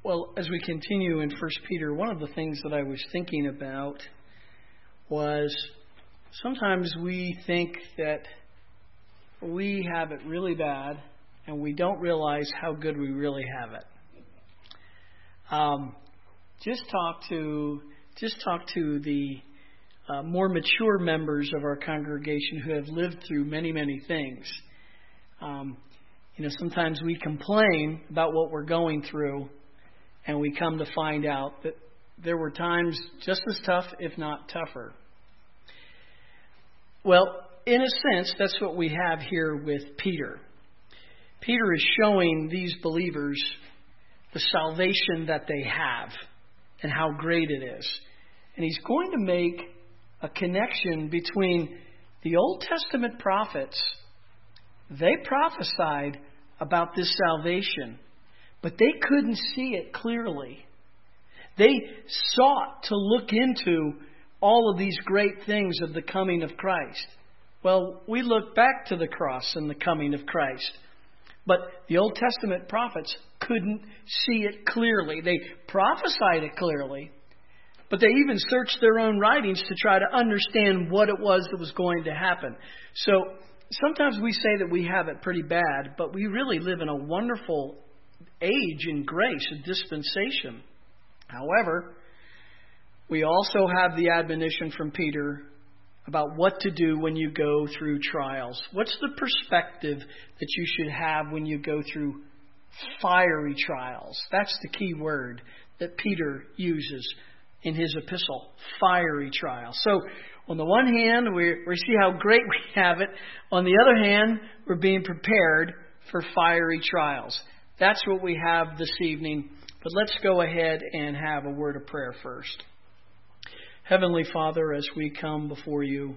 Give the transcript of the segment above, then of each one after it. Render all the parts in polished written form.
Well, as we continue in 1 Peter, one of the things that I was thinking about was sometimes we think that we have it really bad and we don't realize how good we really have it. Just talk to the more mature members of our congregation who have lived through many, many things. Sometimes we complain about what we're going through, and we come to find out that there were times just as tough, if not tougher. Well, in a sense, that's what we have here with Peter. Peter is showing these believers the salvation that they have and how great it is. And he's going to make a connection between the Old Testament prophets. They prophesied about this salvation, but they couldn't see it clearly. They sought to look into all of these great things of the coming of Christ. Well, we look back to the cross and the coming of Christ. But the Old Testament prophets couldn't see it clearly. They prophesied it clearly, but they even searched their own writings to try to understand what it was that was going to happen. So sometimes we say that we have it pretty bad, but we really live in a wonderful age in grace and dispensation. However, we also have the admonition from Peter about what to do when you go through trials. What's the perspective that you should have when you go through fiery trials? That's the key word that Peter uses in his epistle, fiery trials. So on the one hand, we see how great we have it. On the other hand, we're being prepared for fiery trials. That's what we have this evening. But let's go ahead and have a word of prayer first. Heavenly Father, as we come before you,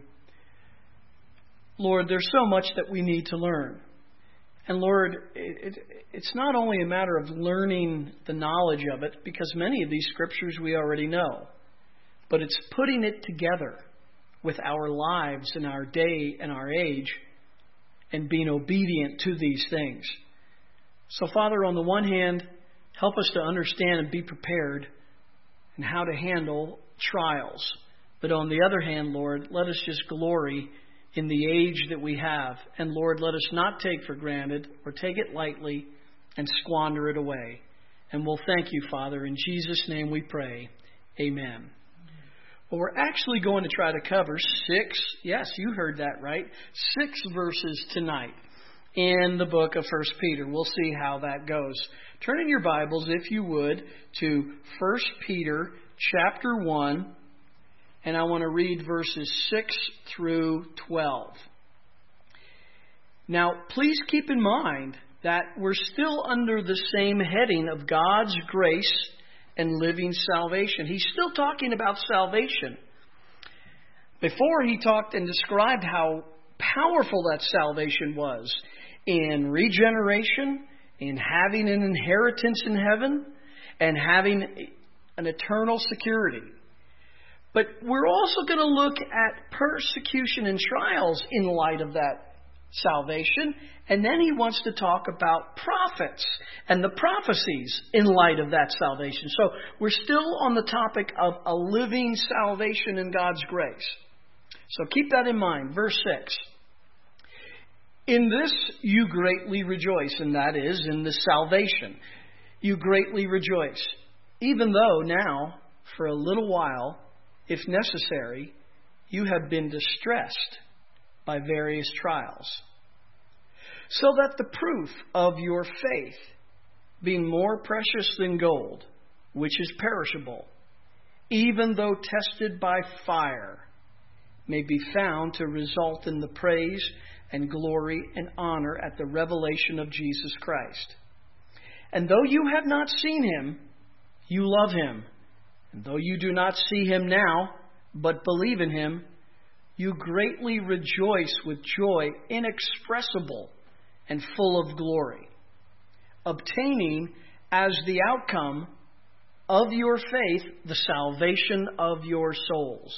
Lord, there's so much that we need to learn. And Lord, it's not only a matter of learning the knowledge of it, because many of these scriptures we already know, but it's putting it together with our lives and our day and our age and being obedient to these things. So Father, on the one hand, help us to understand and be prepared and how to handle trials. But on the other hand, Lord, let us just glory in the age that we have. And Lord, let us not take for granted or take it lightly and squander it away. And we'll thank you, Father. In Jesus' name we pray. Amen. Well, we're actually going to try to cover 6, yes, you heard that right, 6 verses tonight in the book of 1 Peter. We'll see how that goes. Turn in your Bibles, if you would, to 1 Peter chapter 1, and I want to read verses 6 through 12. Now, please keep in mind that we're still under the same heading of God's grace and living salvation. He's still talking about salvation. Before, he talked and described how powerful that salvation was in regeneration, in having an inheritance in heaven, and having an eternal security. But we're also going to look at persecution and trials in light of that salvation. And then he wants to talk about prophets and the prophecies in light of that salvation. So we're still on the topic of a living salvation in God's grace. So keep that in mind. Verse 6. In this you greatly rejoice, and that is in the salvation. You greatly rejoice, even though now, for a little while, if necessary, you have been distressed by various trials, so that the proof of your faith, being more precious than gold, which is perishable, even though tested by fire, may be found to result in the praise and glory and honor at the revelation of Jesus Christ. And though you have not seen him, you love him. And though you do not see him now, but believe in him, you greatly rejoice with joy inexpressible and full of glory, obtaining as the outcome of your faith the salvation of your souls.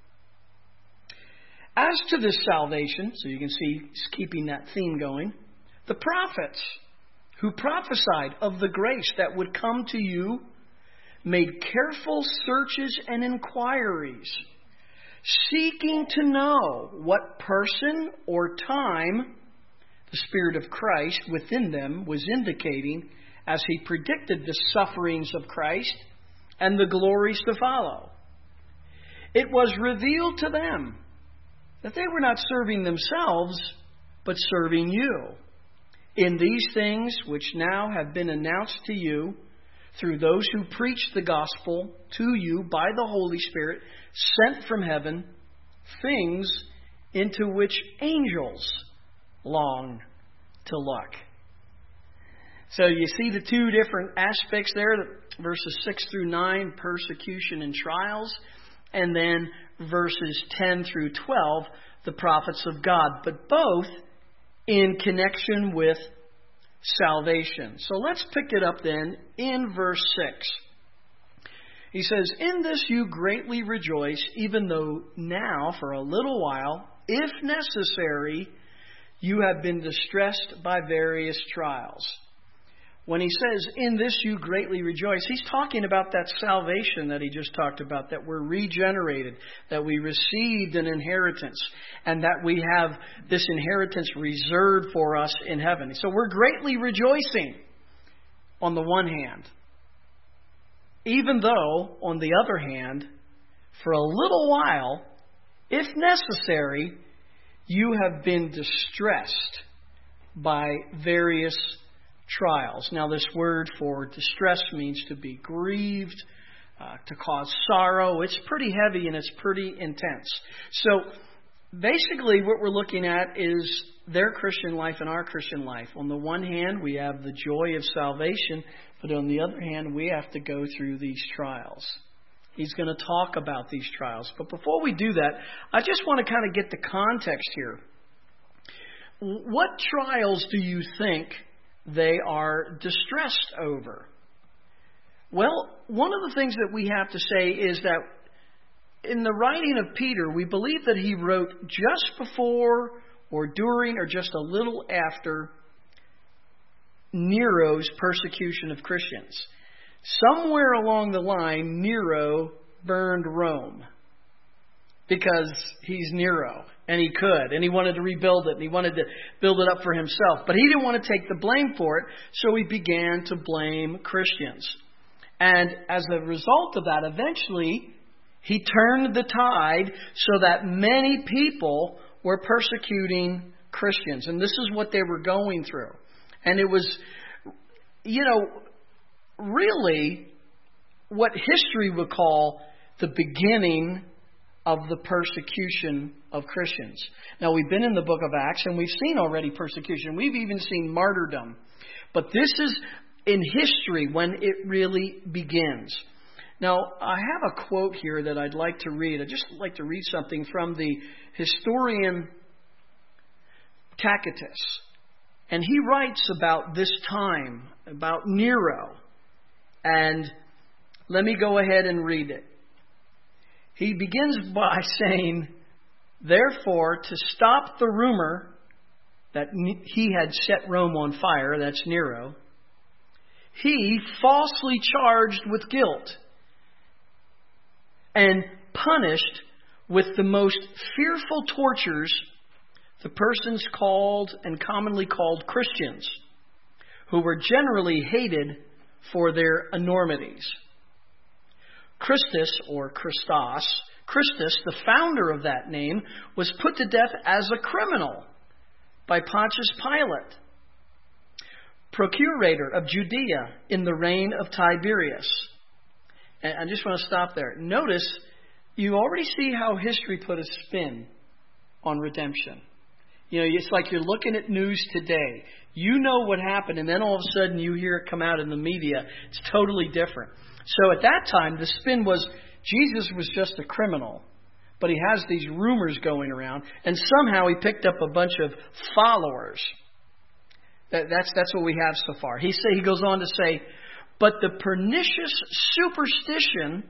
As to this salvation, so you can see he's keeping that theme going, the prophets who prophesied of the grace that would come to you, made careful searches and inquiries, seeking to know what person or time the Spirit of Christ within them was indicating as he predicted the sufferings of Christ and the glories to follow. It was revealed to them that they were not serving themselves, but serving you in these things which now have been announced to you through those who preach the gospel to you by the Holy Spirit sent from heaven, things into which angels long to look. So you see the two different aspects there, verses 6 through 9, persecution and trials, and then verses 10 through 12, the prophets of God, but both in connection with salvation. So let's pick it up then in verse 6. He says, "In this you greatly rejoice, even though now, for a little while, if necessary, you have been distressed by various trials." When he says, "In this you greatly rejoice," he's talking about that salvation that he just talked about, that we're regenerated, that we received an inheritance, and that we have this inheritance reserved for us in heaven. So we're greatly rejoicing on the one hand, even though, on the other hand, for a little while, if necessary, you have been distressed by various trials. Now, this word for distress means to be grieved, to cause sorrow. It's pretty heavy and it's pretty intense. So, basically, what we're looking at is their Christian life and our Christian life. On the one hand, we have the joy of salvation, but on the other hand, we have to go through these trials. He's going to talk about these trials. But before we do that, I just want to kind of get the context here. What trials do you think they are distressed over? Well, one of the things that we have to say is that in the writing of Peter, we believe that he wrote just before or during or just a little after Nero's persecution of Christians. Somewhere along the line, Nero burned Rome because he's Nero. And he could. And he wanted to rebuild it. And he wanted to build it up for himself. But he didn't want to take the blame for it. So he began to blame Christians. And as a result of that, eventually, he turned the tide so that many people were persecuting Christians. And this is what they were going through. And it was, really what history would call the beginning of the persecution of Christians. Now, we've been in the book of Acts, and we've seen already persecution. We've even seen martyrdom. But this is in history when it really begins. Now, I have a quote here that I'd like to read. I'd just like to read something from the historian Tacitus. And he writes about this time, about Nero. And let me go ahead and read it. He begins by saying, "Therefore, to stop the rumor that he had set Rome on fire," that's Nero, "he falsely charged with guilt and punished with the most fearful tortures the persons called and commonly called Christians, who were generally hated for their enormities. Christus, or Christos, the founder of that name, was put to death as a criminal by Pontius Pilate, procurator of Judea in the reign of Tiberius." And I just want to stop there. Notice, you already see how history put a spin on redemption. It's like you're looking at news today. You know what happened, and then all of a sudden you hear it come out in the media. It's totally different. So at that time, the spin was Jesus was just a criminal, but he has these rumors going around, and somehow he picked up a bunch of followers. That's what we have so far. He goes on to say, "But the pernicious superstition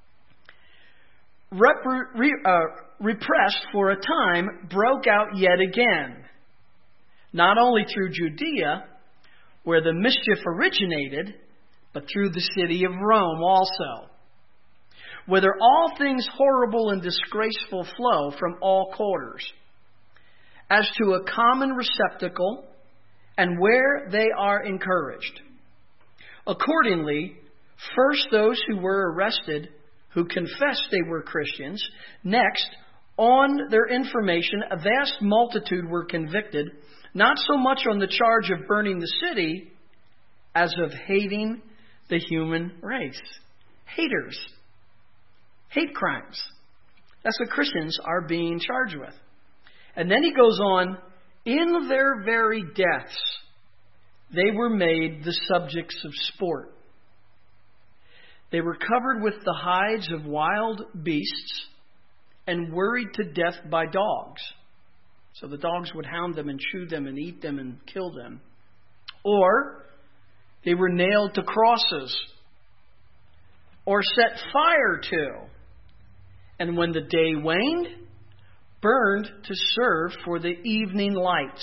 repressed for a time broke out yet again, not only through Judea, where the mischief originated, but through the city of Rome also, whither all things horrible and disgraceful flow from all quarters, as to a common receptacle, and where they are encouraged. Accordingly, first those who were arrested, who confessed they were Christians. Next, on their information, a vast multitude were convicted, not so much on the charge of burning the city, as of hating the human race. Haters. Hate crimes. That's what Christians are being charged with. And then he goes on, in their very deaths, they were made the subjects of sport. They were covered with the hides of wild beasts and worried to death by dogs. So the dogs would hound them and chew them and eat them and kill them. Or they were nailed to crosses or set fire to. And when the day waned, burned to serve for the evening lights.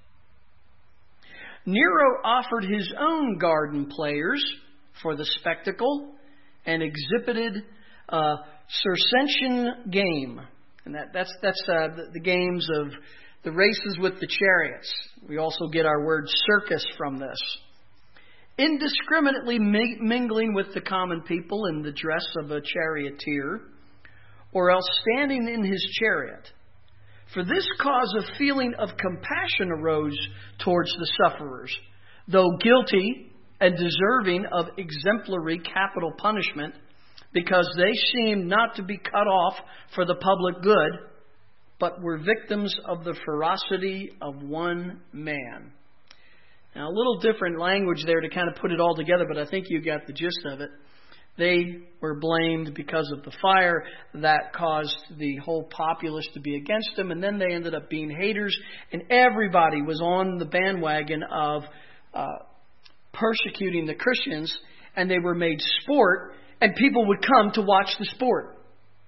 Nero offered his own garden players for the spectacle and exhibited a Circensian game. And that's the games of the races with the chariots. We also get our word circus from this. Indiscriminately mingling with the common people in the dress of a charioteer, or else standing in his chariot. For this cause a feeling of compassion arose towards the sufferers, though guilty and deserving of exemplary capital punishment, because they seemed not to be cut off for the public good, but were victims of the ferocity of one man. Now, a little different language there to kind of put it all together, but I think you got the gist of it. They were blamed because of the fire that caused the whole populace to be against them, and then they ended up being haters, and everybody was on the bandwagon of persecuting the Christians, and they were made sport, and people would come to watch the sport.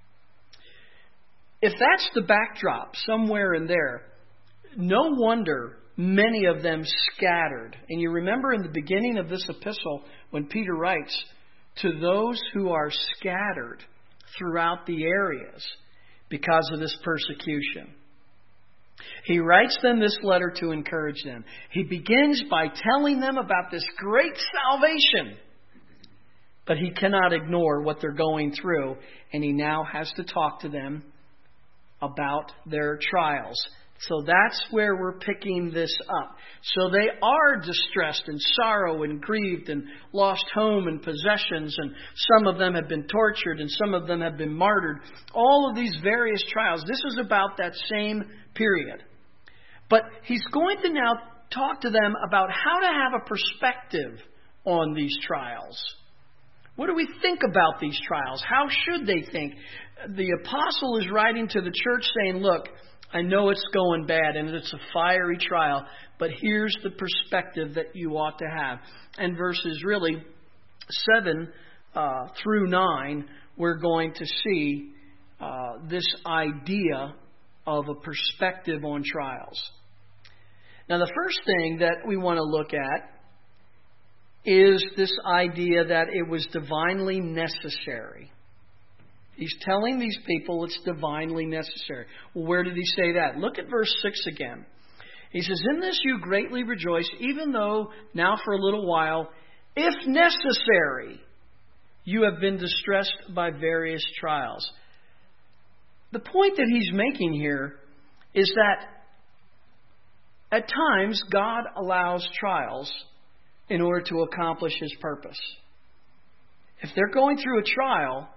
If that's the backdrop somewhere in there, no wonder many of them scattered. And you remember in the beginning of this epistle when Peter writes, to those who are scattered throughout the areas because of this persecution. He writes them this letter to encourage them. He begins by telling them about this great salvation. But he cannot ignore what they're going through, and he now has to talk to them about their trials. So that's where we're picking this up. So they are distressed and sorrow and grieved and lost home and possessions, and some of them have been tortured and some of them have been martyred. All of these various trials. This is about that same period. But he's going to now talk to them about how to have a perspective on these trials. What do we think about these trials? How should they think? The apostle is writing to the church saying, look, I know it's going bad and it's a fiery trial, but here's the perspective that you ought to have. And verses really 7 through 9, we're going to see this idea of a perspective on trials. Now, the first thing that we want to look at is this idea that it was divinely necessary. He's telling these people it's divinely necessary. Well, where did he say that? Look at verse 6 again. He says, in this you greatly rejoice, even though now for a little while, if necessary, you have been distressed by various trials. The point that he's making here is that at times God allows trials in order to accomplish His purpose. If they're going through a trial,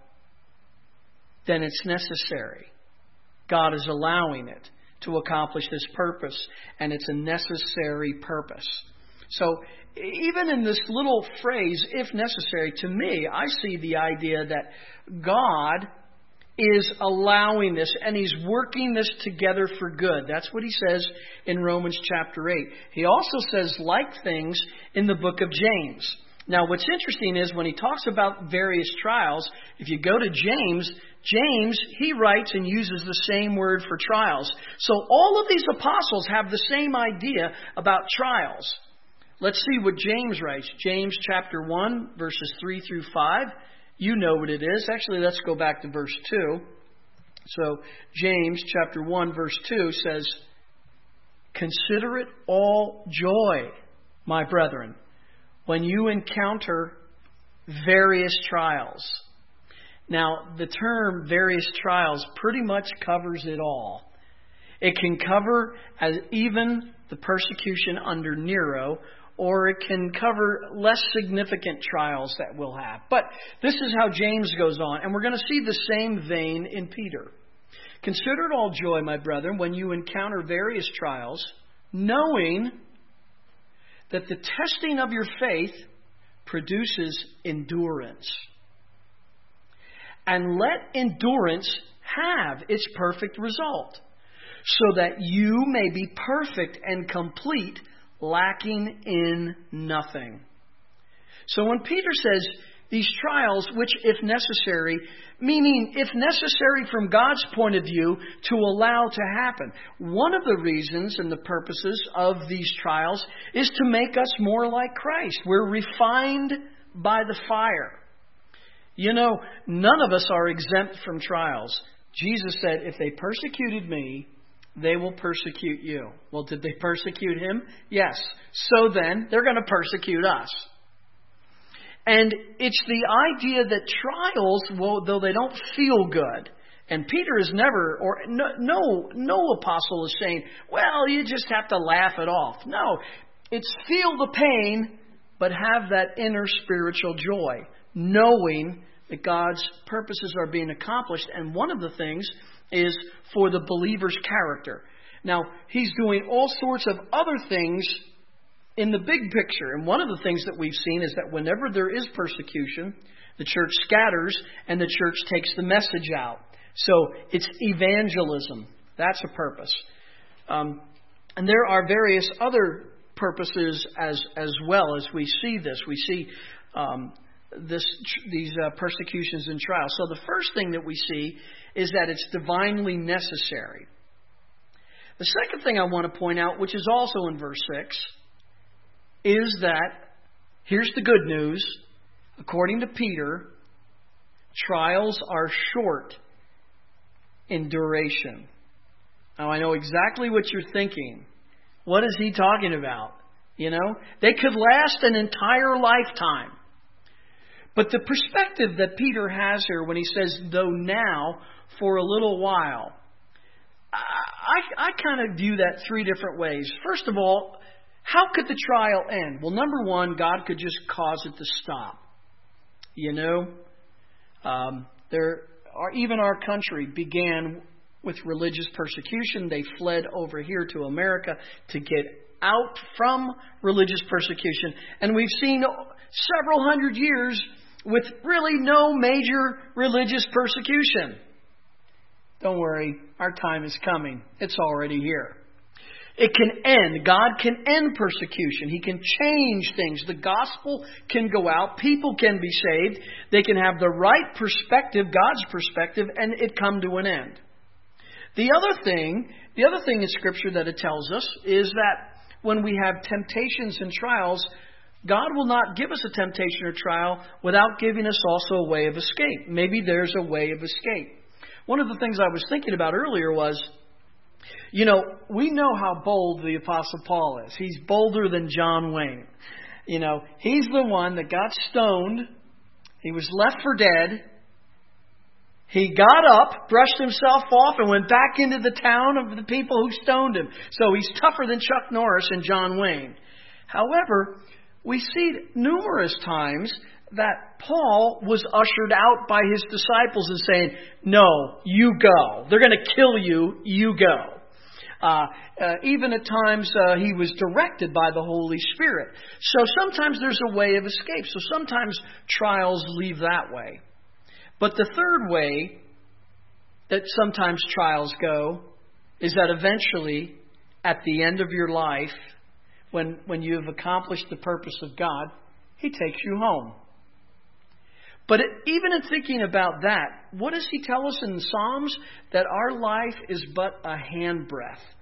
then it's necessary. God is allowing it to accomplish His purpose, and it's a necessary purpose. So even in this little phrase, if necessary, to me, I see the idea that God is allowing this, and He's working this together for good. That's what He says in Romans chapter 8. He also says like things in the book of James. Now, what's interesting is when he talks about various trials, if you go to James, he writes and uses the same word for trials. So all of these apostles have the same idea about trials. Let's see what James writes. James chapter 1, verses 3 through 5. You know what it is. Actually, let's go back to verse 2. So, James chapter 1, verse 2 says, "Consider it all joy, my brethren, when you encounter various trials." Now, the term various trials pretty much covers it all. It can cover even the persecution under Nero, or it can cover less significant trials that we'll have. But this is how James goes on, and we're going to see the same vein in Peter. "Consider it all joy, my brethren, when you encounter various trials, knowing that the testing of your faith produces endurance. And let endurance have its perfect result, so that you may be perfect and complete, lacking in nothing." So when Peter says these trials, which if necessary, meaning if necessary from God's point of view to allow to happen, one of the reasons and the purposes of these trials is to make us more like Christ. We're refined by the fire. You know, none of us are exempt from trials. Jesus said, if they persecuted me, they will persecute you. Well, did they persecute him? Yes. So then, they're going to persecute us. And it's the idea that trials, well, though they don't feel good, and Peter is never, or no apostle is saying, well, you just have to laugh it off. No, it's feel the pain, but have that inner spiritual joy, knowing that God's purposes are being accomplished. And one of the things is for the believer's character. Now, he's doing all sorts of other things in the big picture. And one of the things that we've seen is that whenever there is persecution, the church scatters and the church takes the message out. So it's evangelism. That's a purpose. And there are various other purposes as well as we see this. We see these persecutions and trials. So the first thing that we see is that it's divinely necessary. The second thing I want to point out, which is also in verse 6, is that, here's the good news, according to Peter, trials are short in duration. Now, I know exactly what you're thinking. What is he talking about? You know, they could last an entire lifetime. But the perspective that Peter has here when he says, though now, for a little while, I kind of view that three different ways. First of all, how could the trial end? Well, number one, God could just cause it to stop. You know, even our country began with religious persecution. They fled over here to America to get out from religious persecution. And we've seen several hundred years with really no major religious persecution. Don't worry, our time is coming. It's already here. It can end. God can end persecution. He can change things. The gospel can go out. People can be saved. They can have the right perspective, God's perspective, and it come to an end. The other thing in Scripture that it tells us is that when we have temptations and trials, God will not give us a temptation or trial without giving us also a way of escape. Maybe there's a way of escape. One of the things I was thinking about earlier was, you know, we know how bold the Apostle Paul is. He's bolder than John Wayne. You know, he's the one that got stoned. He was left for dead. He got up, brushed himself off, and went back into the town of the people who stoned him. So he's tougher than Chuck Norris and John Wayne. However, we see numerous times that Paul was ushered out by his disciples and saying, no, you go. They're going to kill you. You go. Even at times he was directed by the Holy Spirit. So sometimes there's a way of escape. So sometimes trials leave that way. But the third way that sometimes trials go is that eventually, at the end of your life, when you have accomplished the purpose of God, He takes you home. But even in thinking about that, what does He tell us in the Psalms? That our life is but a handbreadth.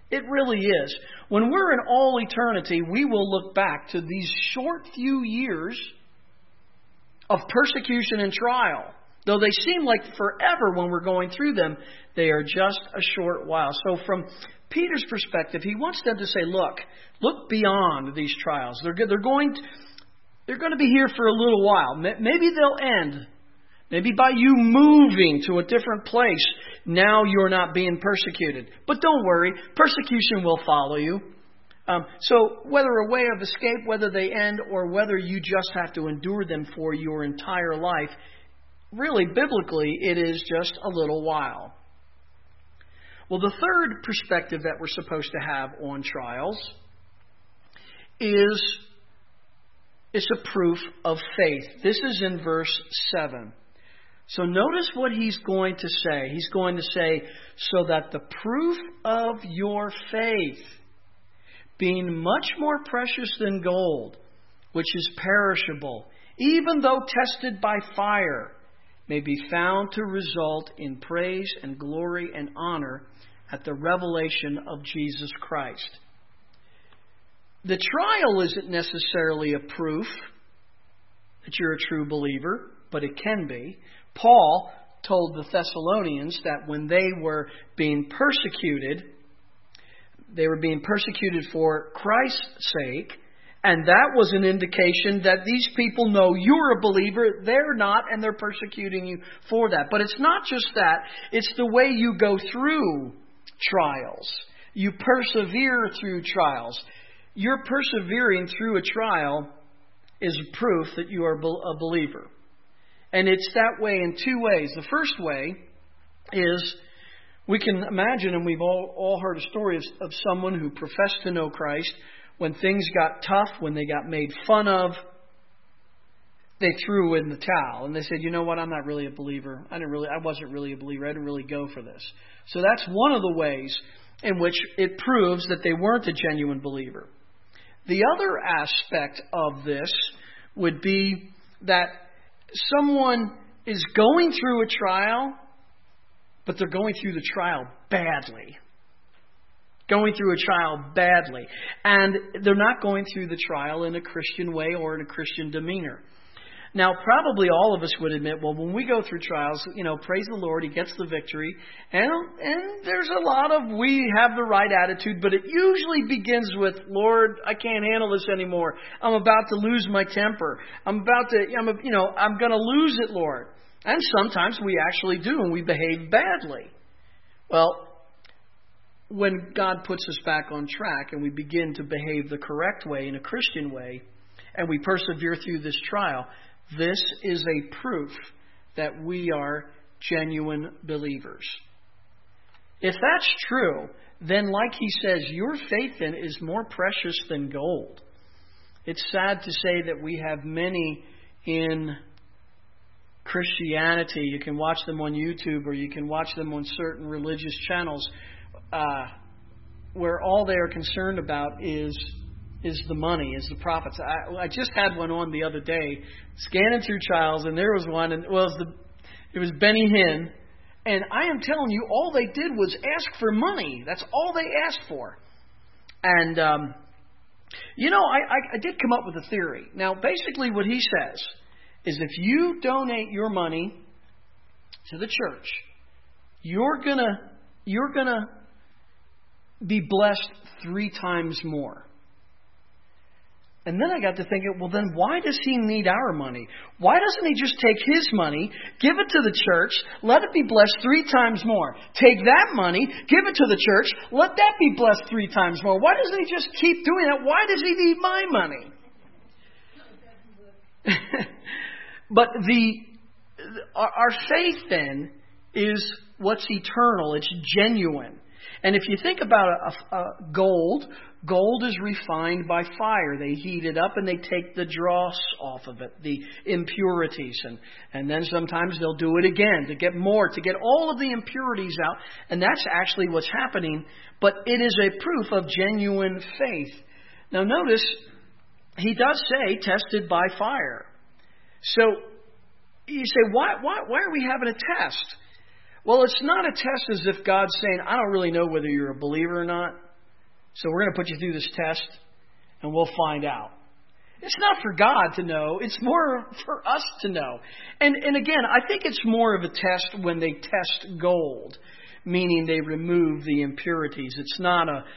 It really is. When we're in all eternity, we will look back to these short few years of persecution and trial. Though they seem like forever when we're going through them, they are just a short while. So from Peter's perspective, he wants them to say, look beyond these trials. They're going to be here for a little while. Maybe they'll end. Maybe by you moving to a different place, now you're not being persecuted. But don't worry, persecution will follow you. So whether a way of escape, whether they end, or whether you just have to endure them for your entire life, really, biblically, it is just a little while. Well, the third perspective that we're supposed to have on trials is it's a proof of faith. This is in verse 7. So notice what he's going to say. He's going to say, so that the proof of your faith, being much more precious than gold, which is perishable, even though tested by fire, may be found to result in praise and glory and honor at the revelation of Jesus Christ. The trial isn't necessarily a proof that you're a true believer, but it can be. Paul told the Thessalonians that when they were being persecuted for Christ's sake, and that was an indication that these people know you're a believer, they're not, and they're persecuting you for that. But it's not just that, it's the way you go through trials. You persevere through trials. Your persevering through a trial is proof that you are a believer. And it's that way in two ways. The first way is we can imagine, and we've all heard a story of someone who professed to know Christ. When things got tough, when they got made fun of, they threw in the towel. And they said, you know what, I'm not really a believer. I wasn't really a believer. I didn't really go for this. So that's one of the ways in which it proves that they weren't a genuine believer. The other aspect of this would be that someone is going through a trial, but they're going through the trial badly. Going through a trial badly. And they're not going through the trial in a Christian way or in a Christian demeanor. Now, probably all of us would admit, well, when we go through trials, praise the Lord, He gets the victory. And there's a lot of we have the right attitude, but it usually begins with, Lord, I can't handle this anymore. I'm about to lose my temper. I'm going to lose it, Lord. And sometimes we actually do, and we behave badly. Well, when God puts us back on track and we begin to behave the correct way, in a Christian way, and we persevere through this trial, this is a proof that we are genuine believers. If that's true, then like he says, your faith then is more precious than gold. It's sad to say that we have many in Christianity. You can watch them on YouTube or you can watch them on certain religious channels where all they are concerned about is the money, is the profits. I just had one on the other day, scanning through trials, and there was one, and it was Benny Hinn, and I am telling you, all they did was ask for money. That's all they asked for. And, I did come up with a theory. Now, basically what he says is if you donate your money to the church, you're gonna be blessed 3 times more. And then I got to thinking, well, then why does he need our money? Why doesn't he just take his money, give it to the church, let it be blessed 3 times more? Take that money, give it to the church, let that be blessed 3 times more. Why doesn't he just keep doing that? Why does he need my money? But our faith then is what's eternal. It's genuine. And if you think about gold is refined by fire. They heat it up and they take the dross off of it, the impurities. And then sometimes they'll do it again to get all of the impurities out. And that's actually what's happening. But it is a proof of genuine faith. Now notice, he does say tested by fire. So you say, why are we having a test? Well, it's not a test as if God's saying, I don't really know whether you're a believer or not. So we're going to put you through this test, and we'll find out. It's not for God to know. It's more for us to know. And again, I think it's more of a test when they test gold, meaning they remove the impurities. It's not a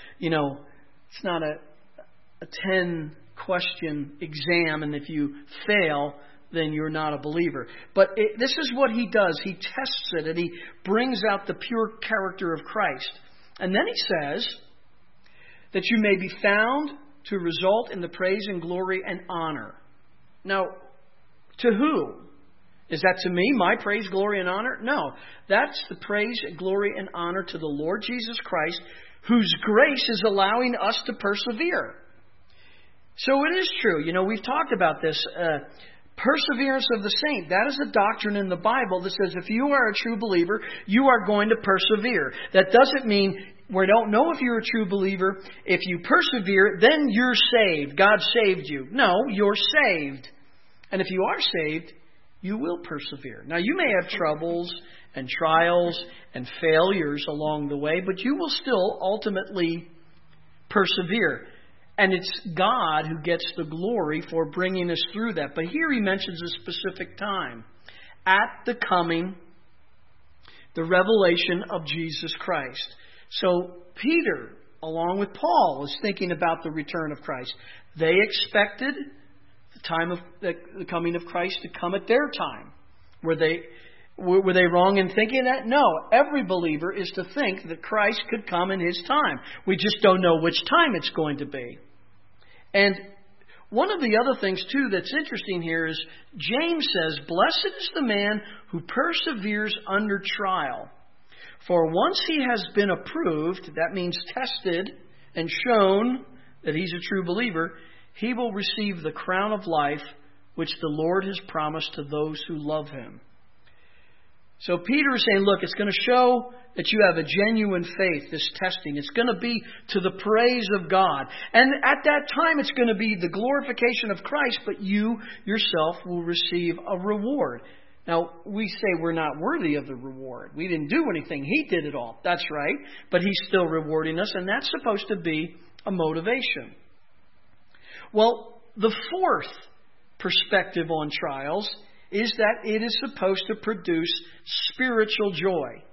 10-question exam, and if you fail, then you're not a believer. But this is what he does. He tests it, and he brings out the pure character of Christ. And then he says that you may be found to result in the praise and glory and honor. Now, to who? Is that to me, my praise, glory, and honor? No. That's the praise, glory, and honor to the Lord Jesus Christ, whose grace is allowing us to persevere. So it is true. We've talked about this. Perseverance of the saint. That is a doctrine in the Bible that says if you are a true believer, you are going to persevere. That doesn't mean we don't know if you're a true believer. If you persevere, then you're saved. God saved you. No, you're saved. And if you are saved, you will persevere. Now, you may have troubles and trials and failures along the way, but you will still ultimately persevere. And it's God who gets the glory for bringing us through that. But here he mentions a specific time. At the coming, the revelation of Jesus Christ. So Peter, along with Paul, is thinking about the return of Christ. They expected the time of the coming of Christ to come at their time. Were they wrong in thinking that? No. Every believer is to think that Christ could come in his time. We just don't know which time it's going to be. And one of the other things, too, that's interesting here is James says, "Blessed is the man who perseveres under trial. For once he has been approved," that means tested and shown that he's a true believer, "he will receive the crown of life which the Lord has promised to those who love him." So Peter is saying, look, it's going to show that you have a genuine faith, this testing. It's going to be to the praise of God. And at that time, it's going to be the glorification of Christ, but you yourself will receive a reward. Now, we say we're not worthy of the reward. We didn't do anything. He did it all. That's right. But he's still rewarding us, and that's supposed to be a motivation. Well, the fourth perspective on trials is that it is supposed to produce spiritual joy.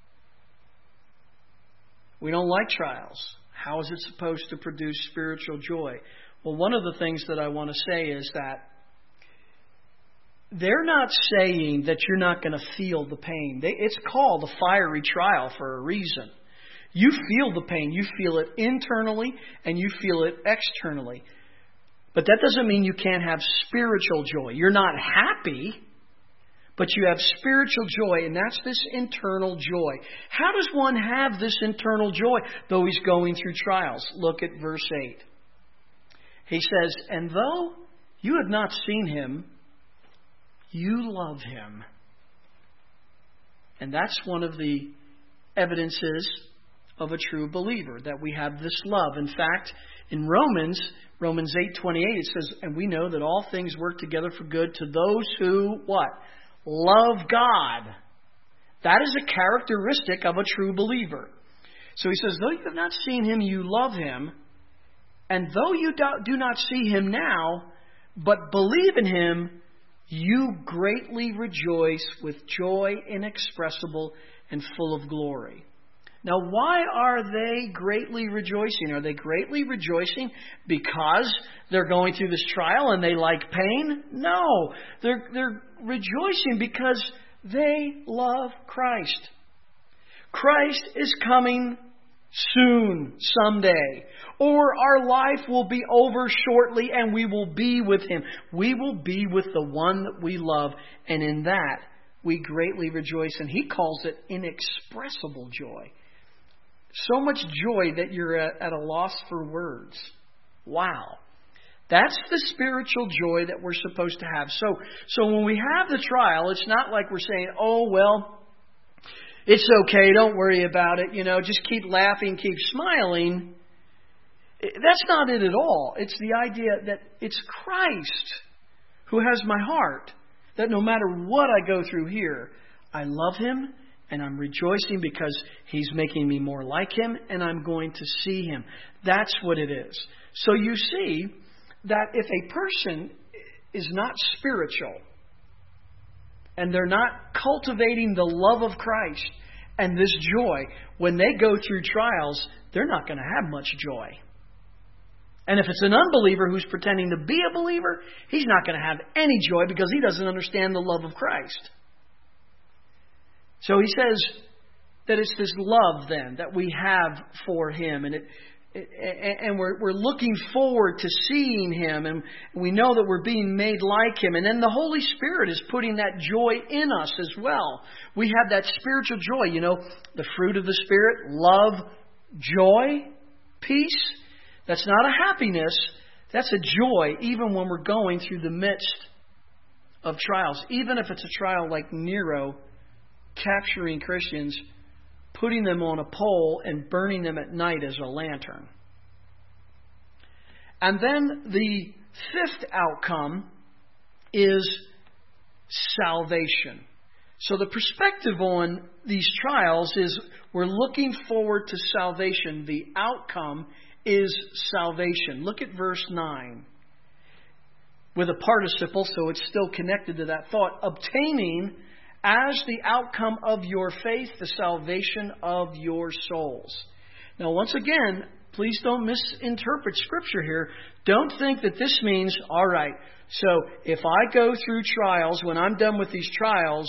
We don't like trials. How is it supposed to produce spiritual joy? Well, one of the things that I want to say is that they're not saying that you're not going to feel the pain. It's called a fiery trial for a reason. You feel the pain. You feel it internally and you feel it externally. But that doesn't mean you can't have spiritual joy. You're not happy, but you have spiritual joy, and that's this internal joy. How does one have this internal joy, though he's going through trials? Look at verse 8. He says, "And though you have not seen him, you love him." And that's one of the evidences of a true believer, that we have this love. In fact, in Romans 8:28, it says, "And we know that all things work together for good to those who," what? "Love God." That is a characteristic of a true believer. So he says, though you have not seen him, you love him. And though you do not see him now, but believe in him, you greatly rejoice with joy inexpressible and full of glory. Now, why are they greatly rejoicing? Are they greatly rejoicing because they're going through this trial and they like pain? No. They're rejoicing because they love Christ. Christ is coming soon, someday. Or our life will be over shortly and we will be with him. We will be with the one that we love. And in that, we greatly rejoice. And he calls it inexpressible joy. So much joy that you're at a loss for words. Wow. That's the spiritual joy that we're supposed to have. So when we have the trial, it's not like we're saying, oh, well, it's okay, don't worry about it. Just keep laughing, keep smiling. That's not it at all. It's the idea that it's Christ who has my heart. That no matter what I go through here, I love him And I'm rejoicing because He's making me more like Him, and I'm going to see Him. That's what it is. So you see that if a person is not spiritual, and they're not cultivating the love of Christ and this joy, when they go through trials, they're not going to have much joy. And if it's an unbeliever who's pretending to be a believer, he's not going to have any joy because he doesn't understand the love of Christ. So he says that it's this love then that we have for Him, and we're looking forward to seeing Him, and we know that we're being made like Him. And then the Holy Spirit is putting that joy in us as well. We have that spiritual joy. You know, the fruit of the Spirit, love, joy, peace. That's not a happiness. That's a joy, even when we're going through the midst of trials. Even if it's a trial like Nero capturing Christians, putting them on a pole and burning them at night as a lantern. And then the fifth outcome is salvation. So the perspective on these trials is we're looking forward to salvation. The outcome is salvation. Look at verse 9. With a participle, so it's still connected to that thought. Obtaining as the outcome of your faith, the salvation of your souls. Now, once again, please don't misinterpret Scripture here. Don't think that this means, all right, so if I go through trials, when I'm done with these trials,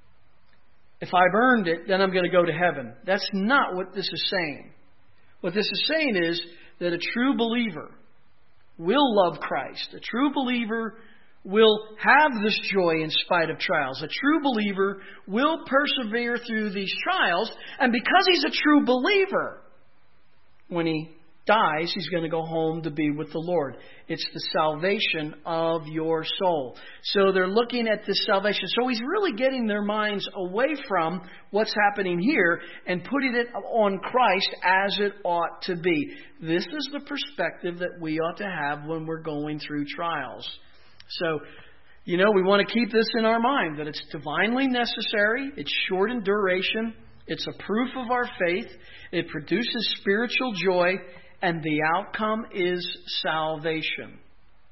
if I've earned it, then I'm going to go to heaven. That's not what this is saying. What this is saying is that a true believer will love Christ. A true believer will have this joy in spite of trials. A true believer will persevere through these trials. And because he's a true believer, when he dies, he's going to go home to be with the Lord. It's the salvation of your soul. So they're looking at this salvation. So he's really getting their minds away from what's happening here and putting it on Christ as it ought to be. This is the perspective that we ought to have when we're going through trials. So, we want to keep this in our mind, that it's divinely necessary, it's short in duration, it's a proof of our faith, it produces spiritual joy, and the outcome is salvation.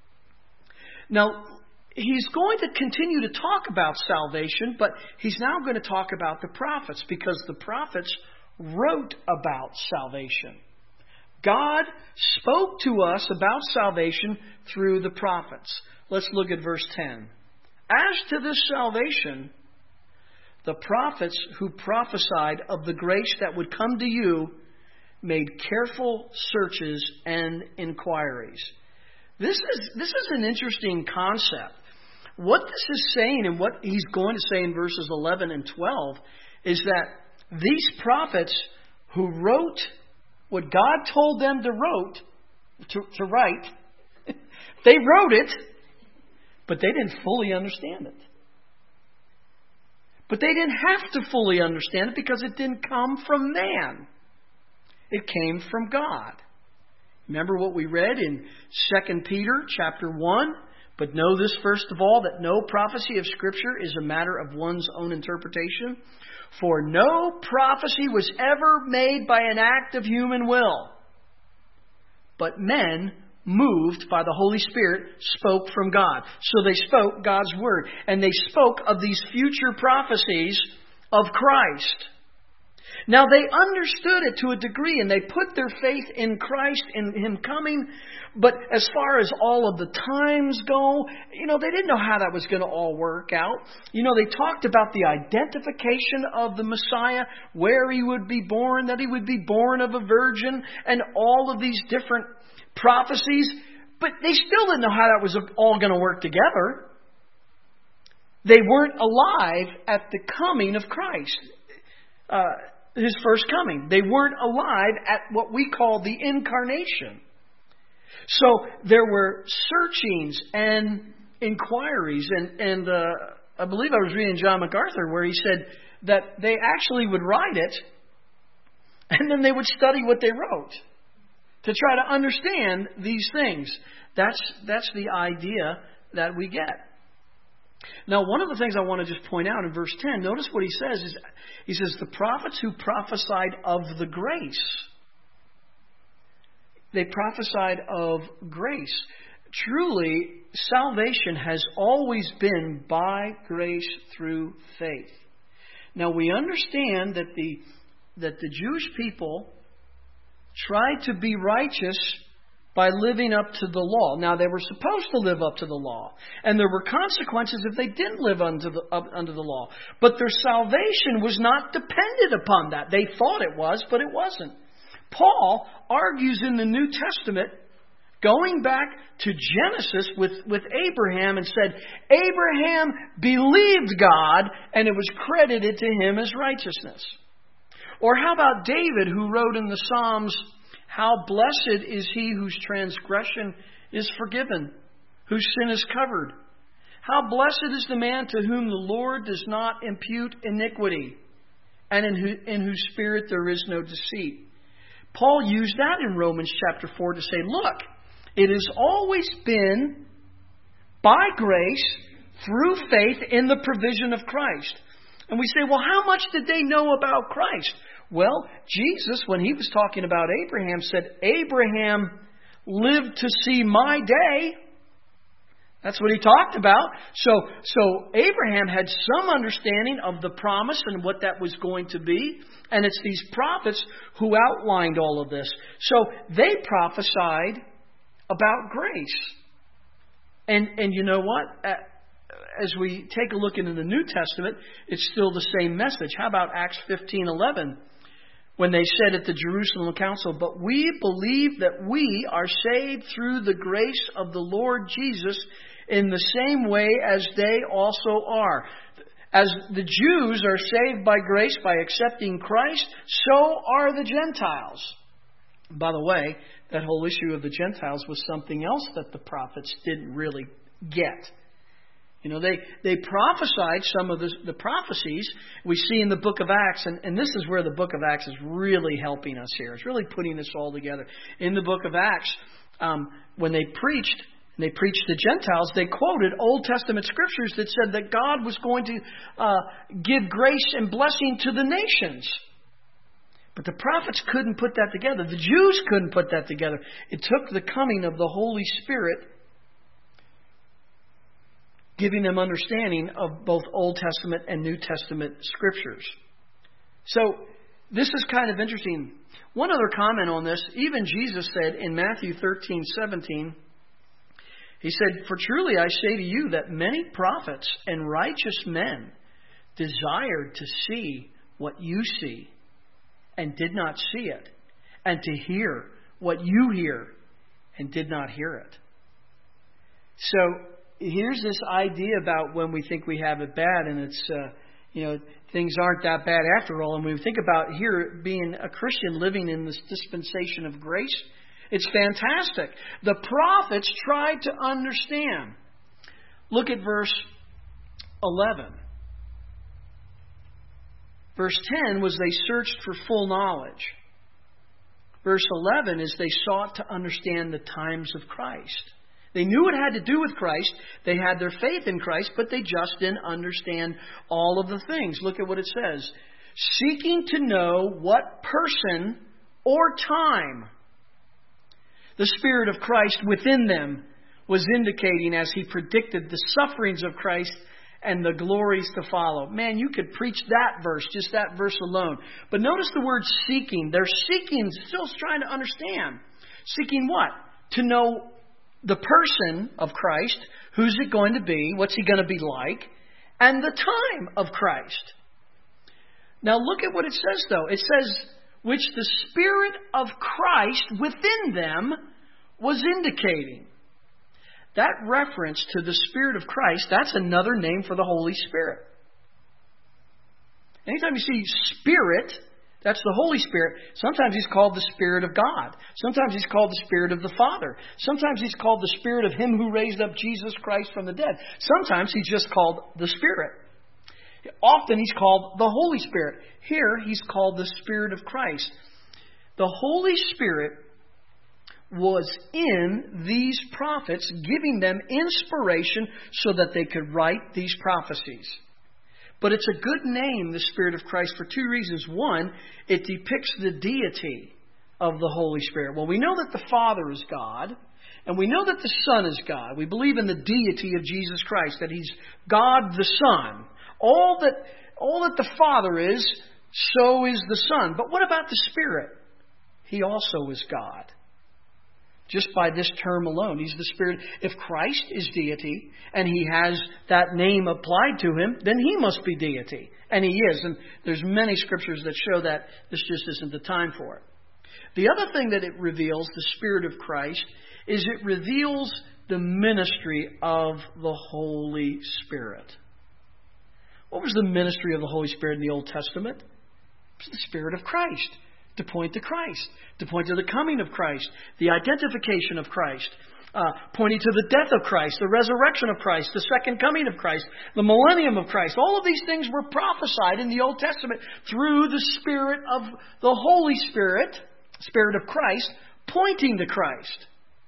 Now, he's going to continue to talk about salvation, but he's now going to talk about the prophets, because the prophets wrote about salvation. God spoke to us about salvation through the prophets. Let's look at verse 10. As to this salvation, the prophets who prophesied of the grace that would come to you made careful searches and inquiries. This is an interesting concept. What this is saying, and what he's going to say in verses 11 and 12, is that these prophets who wrote what God told them to write, they wrote it, but they didn't fully understand it. But they didn't have to fully understand it because it didn't come from man. It came from God. Remember what we read in 2 Peter chapter 1? But know this first of all, that no prophecy of Scripture is a matter of one's own interpretation. For no prophecy was ever made by an act of human will. But men, moved by the Holy Spirit, spoke from God. So they spoke God's Word. And they spoke of these future prophecies of Christ. Now they understood it to a degree, and they put their faith in Christ, in Him coming. But as far as all of the times go, they didn't know how that was going to all work out. They talked about the identification of the Messiah, where He would be born, that He would be born of a virgin, and all of these different prophecies. But they still didn't know how that was all going to work together. They weren't alive at the coming of Christ. His first coming. They weren't alive at what we call the incarnation. So there were searchings and inquiries. And I believe I was reading John MacArthur where he said that they actually would write it and then they would study what they wrote to try to understand these things. That's the idea that we get. Now, one of the things I want to just point out in verse 10, notice what he says. He says, the prophets who prophesied of the grace. They prophesied of grace. Truly, salvation has always been by grace through faith. Now, we understand that the Jewish people tried to be righteous by living up to the law. Now, they were supposed to live up to the law, and there were consequences if they didn't live under the law. But their salvation was not dependent upon that. They thought it was, but it wasn't. Paul argues in the New Testament, going back to Genesis with Abraham, and said, Abraham believed God, and it was credited to him as righteousness. Or how about David, who wrote in the Psalms, how blessed is he whose transgression is forgiven, whose sin is covered. How blessed is the man to whom the Lord does not impute iniquity, and in whose spirit there is no deceit. Paul used that in Romans chapter 4 to say, look, it has always been by grace, through faith in the provision of Christ. And we say, well, how much did they know about Christ? Well, Jesus, when he was talking about Abraham, said, Abraham lived to see my day. That's what he talked about. So Abraham had some understanding of the promise and what that was going to be. And it's these prophets who outlined all of this. So they prophesied about grace. And you know what? As we take a look into the New Testament, it's still the same message. How about Acts 15:11? When they said at the Jerusalem Council, but we believe that we are saved through the grace of the Lord Jesus in the same way as they also are. As the Jews are saved by grace by accepting Christ, so are the Gentiles. By the way, that whole issue of the Gentiles was something else that the prophets didn't really get. You know, they prophesied some of the prophecies we see in the book of Acts, and this is where the book of Acts is really helping us here. It's really putting this all together. In the book of Acts, when they preached to Gentiles, they quoted Old Testament scriptures that said that God was going to give grace and blessing to the nations. But the prophets couldn't put that together. The Jews couldn't put that together. It took the coming of the Holy Spirit, giving them understanding of both Old Testament and New Testament scriptures. So this is kind of interesting. One other comment on this, even Jesus said in Matthew 13:17, he said, for truly I say to you that many prophets and righteous men desired to see what you see and did not see it, and to hear what you hear and did not hear it. So here's this idea about when we think we have it bad, and it's, things aren't that bad after all. And when we think about here being a Christian living in this dispensation of grace, it's fantastic. The prophets tried to understand. Look at verse 11. Verse 10 was they searched for full knowledge. Verse 11 is they sought to understand the times of Christ. They knew it had to do with Christ. They had their faith in Christ, but they just didn't understand all of the things. Look at what it says. Seeking to know what person or time the Spirit of Christ within them was indicating as he predicted the sufferings of Christ and the glories to follow. Man, you could preach that verse, just that verse alone. But notice the word seeking. They're seeking, still trying to understand. Seeking what? To know the person of Christ. Who's it going to be? What's he going to be like? And the time of Christ. Now look at what it says though. It says, which the Spirit of Christ within them was indicating. That reference to the Spirit of Christ, that's another name for the Holy Spirit. Anytime you see Spirit, that's the Holy Spirit. Sometimes he's called the Spirit of God. Sometimes he's called the Spirit of the Father. Sometimes he's called the Spirit of Him who raised up Jesus Christ from the dead. Sometimes he's just called the Spirit. Often he's called the Holy Spirit. Here he's called the Spirit of Christ. The Holy Spirit was in these prophets, giving them inspiration so that they could write these prophecies. But it's a good name, the Spirit of Christ, for two reasons. One, it depicts the deity of the Holy Spirit. Well, we know that the Father is God, and we know that the Son is God. We believe in the deity of Jesus Christ, that He's God the Son. All that the Father is, so is the Son. But what about the Spirit? He also is God. Just by this term alone, He's the Spirit. If Christ is deity, and He has that name applied to Him, then He must be deity. And He is. And there's many scriptures that show that. This just isn't the time for it. The other thing that it reveals, the Spirit of Christ, is it reveals the ministry of the Holy Spirit. What was the ministry of the Holy Spirit in the Old Testament? It was the Spirit of Christ. To point to Christ. To point to the coming of Christ. The identification of Christ. Pointing to the death of Christ. The resurrection of Christ. The second coming of Christ. The millennium of Christ. All of these things were prophesied in the Old Testament through the Spirit of the Holy Spirit. Spirit of Christ. Pointing to Christ.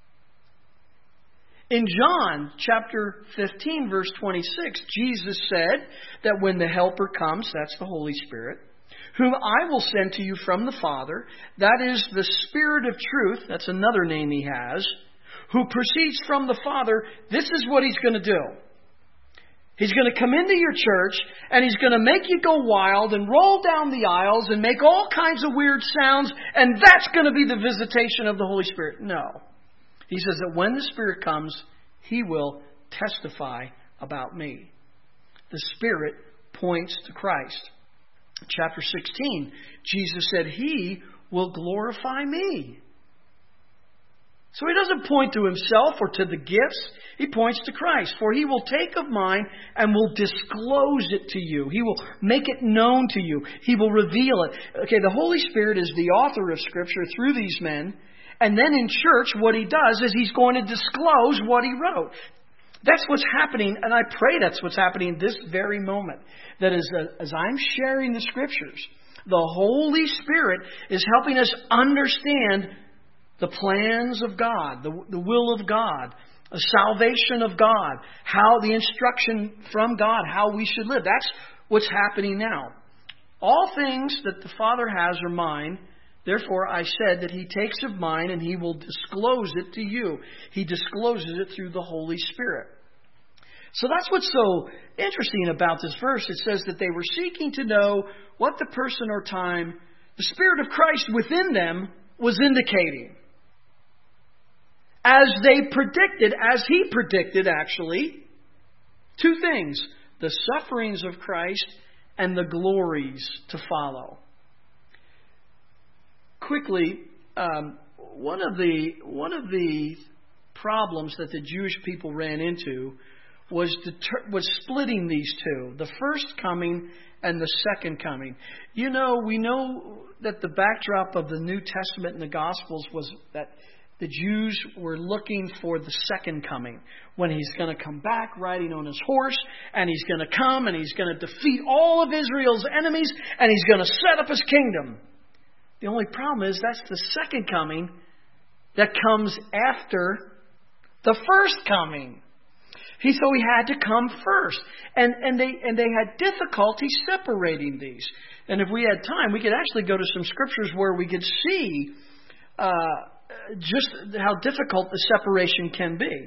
In John chapter 15 verse 26, Jesus said that when the Helper comes, that's the Holy Spirit, whom I will send to you from the Father, that is the Spirit of truth, that's another name He has, who proceeds from the Father, this is what He's going to do. He's going to come into your church, and He's going to make you go wild and roll down the aisles and make all kinds of weird sounds, and that's going to be the visitation of the Holy Spirit. No. He says that when the Spirit comes, He will testify about me. The Spirit points to Christ. Chapter 16, Jesus said, He will glorify me. So He doesn't point to Himself or to the gifts. He points to Christ. For He will take of mine and will disclose it to you. He will make it known to you. He will reveal it. Okay, the Holy Spirit is the author of Scripture through these men. And then in church, what He does is He's going to disclose what He wrote. That's what's happening, and I pray that's what's happening this very moment. That as I'm sharing the Scriptures, the Holy Spirit is helping us understand the plans of God, the will of God, the salvation of God, how the instruction from God, how we should live. That's what's happening now. All things that the Father has are mine. Therefore, I said that He takes of mine and He will disclose it to you. He discloses it through the Holy Spirit. So that's what's so interesting about this verse. It says that they were seeking to know what the person or time the Spirit of Christ within them was indicating. As they predicted, as He predicted actually, two things. The sufferings of Christ and the glories to follow. Quickly, one of the problems that the Jewish people ran into was splitting these two, the first coming and the second coming. You know, we know that the backdrop of the New Testament and the Gospels was that the Jews were looking for the second coming, when He's going to come back riding on His horse, and He's going to come and He's going to defeat all of Israel's enemies, and He's going to set up His kingdom. The only problem is that's the second coming that comes after the first coming. So He had to come first. And they had difficulty separating these. And if we had time, we could actually go to some scriptures where we could see just how difficult the separation can be.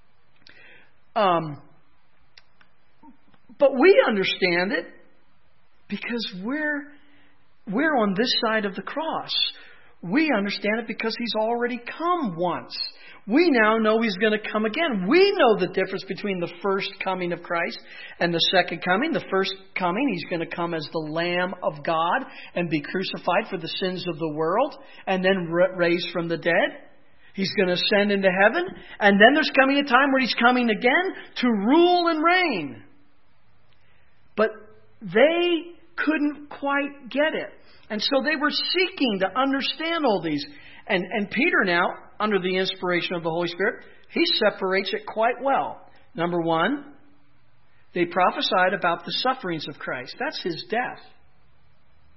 But we understand it because we're on this side of the cross. We understand it because He's already come once. We now know He's going to come again. We know the difference between the first coming of Christ and the second coming. The first coming, He's going to come as the Lamb of God and be crucified for the sins of the world and then raised from the dead. He's going to ascend into heaven. And then there's coming a time where He's coming again to rule and reign. But they couldn't quite get it. And so they were seeking to understand all these. And Peter now, under the inspiration of the Holy Spirit, he separates it quite well. Number one, they prophesied about the sufferings of Christ. That's His death.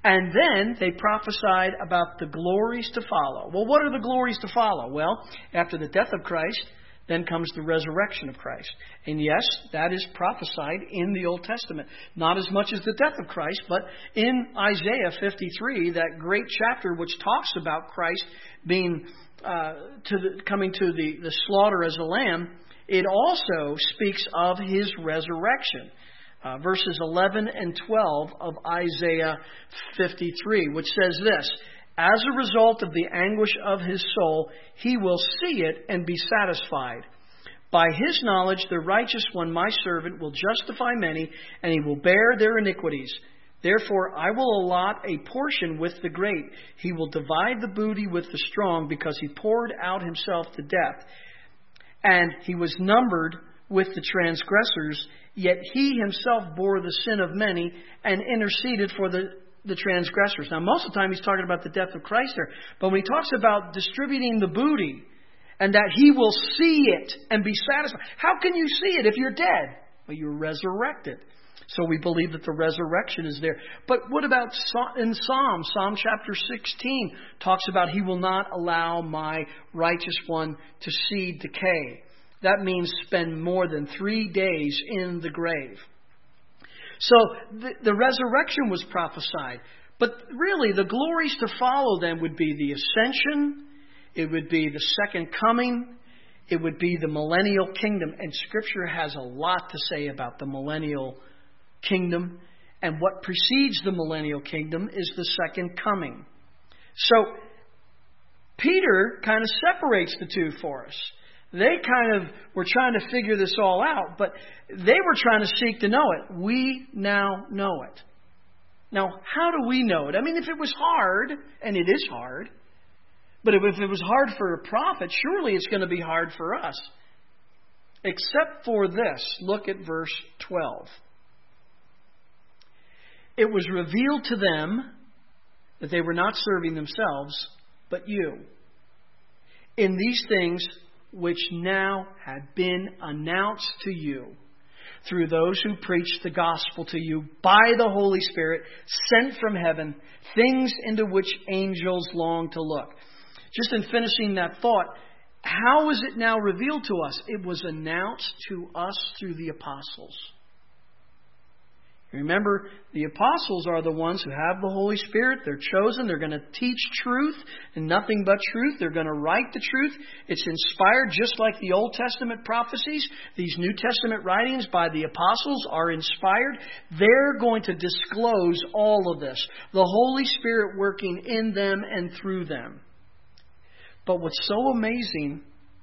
And then they prophesied about the glories to follow. Well, what are the glories to follow? Well, after the death of Christ, then comes the resurrection of Christ. And yes, that is prophesied in the Old Testament. Not as much as the death of Christ, but in Isaiah 53, that great chapter which talks about Christ being coming to the slaughter as a lamb, it also speaks of His resurrection. Verses 11 and 12 of Isaiah 53, which says this: "As a result of the anguish of His soul, He will see it and be satisfied. By His knowledge, the righteous one, my servant, will justify many, and He will bear their iniquities. Therefore, I will allot a portion with the great. He will divide the booty with the strong, because He poured out Himself to death. And He was numbered with the transgressors, yet He Himself bore the sin of many and interceded for the transgressors." Now, most of the time He's talking about the death of Christ there. But when He talks about distributing the booty and that He will see it and be satisfied, how can you see it if you're dead? Well, you're resurrected. So we believe that the resurrection is there. But what about in Psalm? Psalm chapter 16 talks about He will not allow my righteous one to see decay. That means spend more than 3 days in the grave. So the resurrection was prophesied. But really, the glories to follow then would be the ascension. It would be the second coming. It would be the millennial kingdom. And Scripture has a lot to say about the millennial kingdom. And what precedes the millennial kingdom is the second coming. So Peter kind of separates the two for us. They kind of were trying to figure this all out, but they were trying to seek to know it. We now know it. Now, how do we know it? I mean, if it was hard, and it is hard, but if it was hard for a prophet, surely it's going to be hard for us. Except for this. Look at verse 12. "It was revealed to them that they were not serving themselves, but you, in these things which now had been announced to you through those who preached the gospel to you by the Holy Spirit sent from heaven, things into which angels long to look." Just in finishing that thought, how is it now revealed to us? It was announced to us through the apostles. Remember, the apostles are the ones who have the Holy Spirit. They're chosen. They're going to teach truth and nothing but truth. They're going to write the truth. It's inspired just like the Old Testament prophecies. These New Testament writings by the apostles are inspired. They're going to disclose all of this. The Holy Spirit working in them and through them. But what's so amazing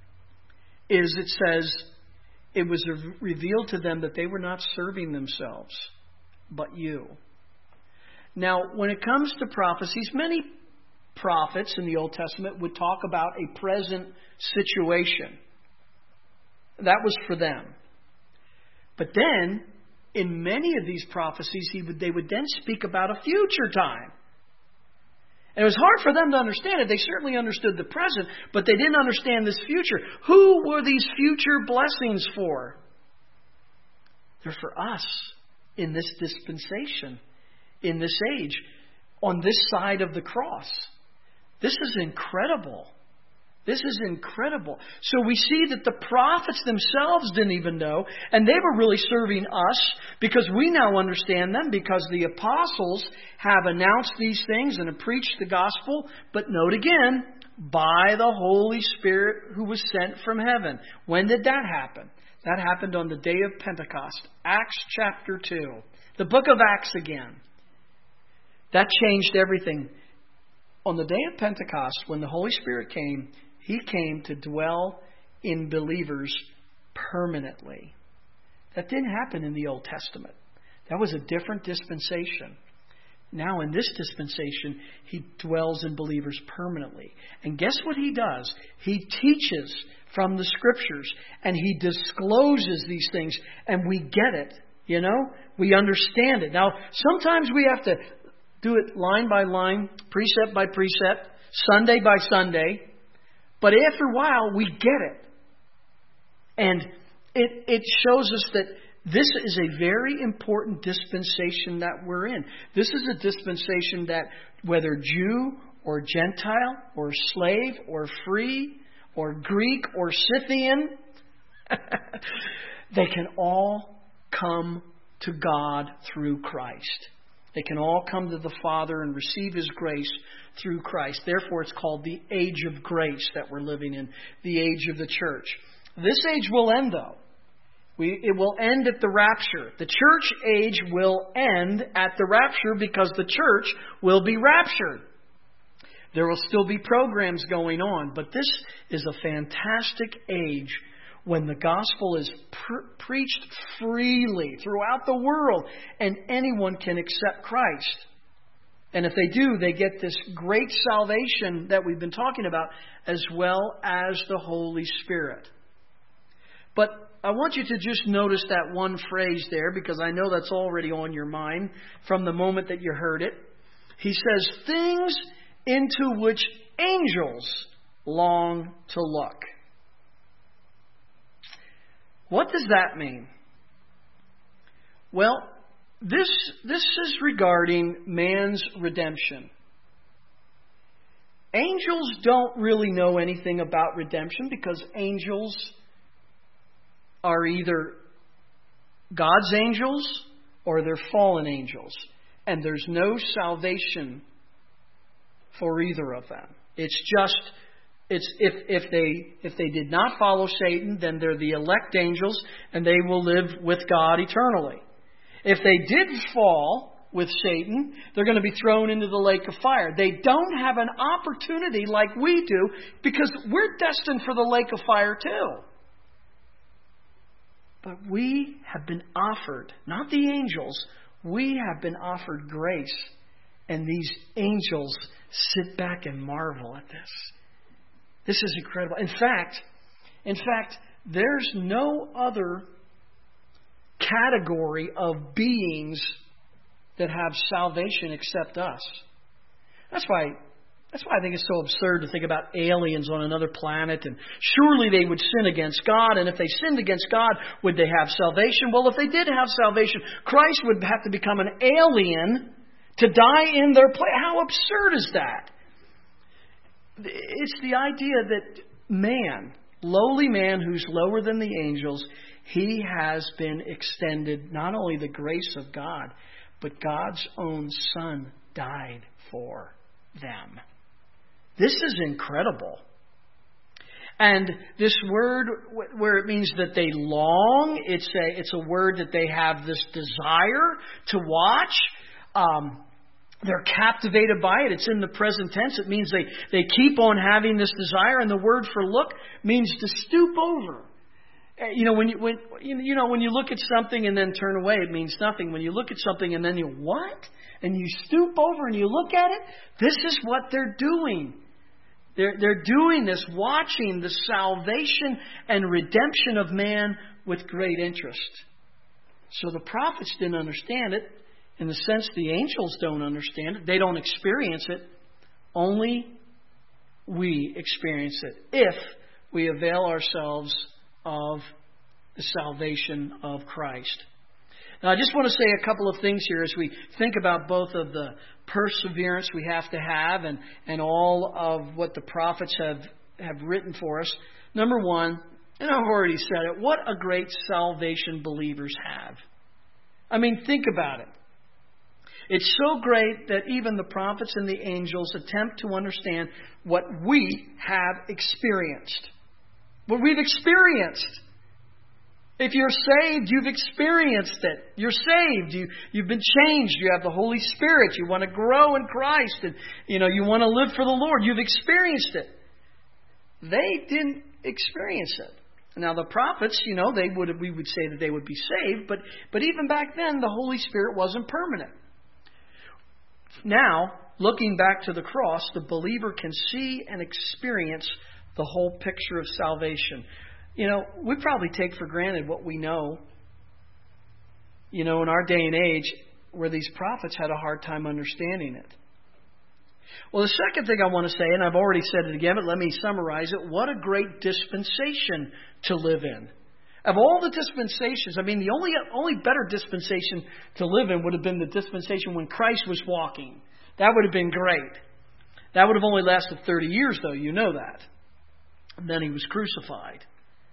is it says it was revealed to them that they were not serving themselves, but you. Now, when it comes to prophecies, many prophets in the Old Testament would talk about a present situation. That was for them. But then, in many of these prophecies, they would then speak about a future time. And it was hard for them to understand it. They certainly understood the present, but they didn't understand this future. Who were these future blessings for? They're for us. In this dispensation, in this age, on this side of the cross. This is incredible. This is incredible. So we see that the prophets themselves didn't even know, and they were really serving us because we now understand them because the apostles have announced these things and have preached the gospel. But note again, by the Holy Spirit who was sent from heaven. When did that happen? That happened on the day of Pentecost. Acts chapter 2. The book of Acts again. That changed everything. On the day of Pentecost, when the Holy Spirit came, He came to dwell in believers permanently. That didn't happen in the Old Testament. That was a different dispensation. Now in this dispensation, He dwells in believers permanently. And guess what He does? He teaches from the Scriptures, and He discloses these things, and we get it. You know, we understand it. Now, sometimes we have to do it line by line, precept by precept, Sunday by Sunday. But after a while, we get it. And it shows us that this is a very important dispensation that we're in. This is a dispensation that whether Jew or Gentile or slave or free or Greek or Scythian, they can all come to God through Christ. They can all come to the Father and receive His grace through Christ. Therefore, it's called the age of grace that we're living in, the age of the church. This age will end, though. It will end at the rapture. The church age will end at the rapture because the church will be raptured. There will still be programs going on, but this is a fantastic age when the gospel is preached freely throughout the world and anyone can accept Christ. And if they do, they get this great salvation that we've been talking about as well as the Holy Spirit. But I want you to just notice that one phrase there because I know that's already on your mind from the moment that you heard it. He says, things into which angels long to look. What does that mean? Well, this is regarding man's redemption. Angels don't really know anything about redemption because angels are either God's angels or they're fallen angels. And there's no salvation for either of them. It's just, if they did not follow Satan, then they're the elect angels and they will live with God eternally. If they did fall with Satan, they're going to be thrown into the lake of fire. They don't have an opportunity like we do because we're destined for the lake of fire too. But we have been offered, not the angels, we have been offered grace. And these angels sit back and marvel at this. This is incredible. In fact, there's no other category of beings that have salvation except us. That's why I think it's so absurd to think about aliens on another planet, and surely they would sin against God, and if they sinned against God, would they have salvation? Well, if they did have salvation, Christ would have to become an alien to die in their place. How absurd is that? It's the idea that man, lowly man who's lower than the angels, he has been extended not only the grace of God, but God's own Son died for them. This is incredible. And this word, where it means that they long, it's a word that they have this desire to watch. They're captivated by it. It's in the present tense. It means they keep on having this desire. And the word for look means to stoop over. When you look at something and then turn away, it means nothing. When you look at something and then you what? And you stoop over and you look at it. This is what they're doing. They're doing this, watching the salvation and redemption of man with great interest. So the prophets didn't understand it. In the sense the angels don't understand it. They don't experience it. Only we experience it if we avail ourselves of the salvation of Christ. Now, I just want to say a couple of things here as we think about both of the perseverance we have to have and all of what the prophets have written for us. Number one, and I've already said it, what a great salvation believers have. I mean, think about it. It's so great that even the prophets and the angels attempt to understand what we have experienced. What we've experienced. If you're saved, you've experienced it. You're saved. You've been changed. You have the Holy Spirit. You want to grow in Christ. And you want to live for the Lord. You've experienced it. They didn't experience it. Now the prophets, we would say that they would be saved, but even back then the Holy Spirit wasn't permanent. Now, looking back to the cross, the believer can see and experience the whole picture of salvation. We probably take for granted what we know, in our day and age, where these prophets had a hard time understanding it. Well, the second thing I want to say, and I've already said it again, but let me summarize it. What a great dispensation to live in. Of all the dispensations, I mean, the only better dispensation to live in would have been the dispensation when Christ was walking. That would have been great. That would have only lasted 30 years, though. You know that. And then he was crucified.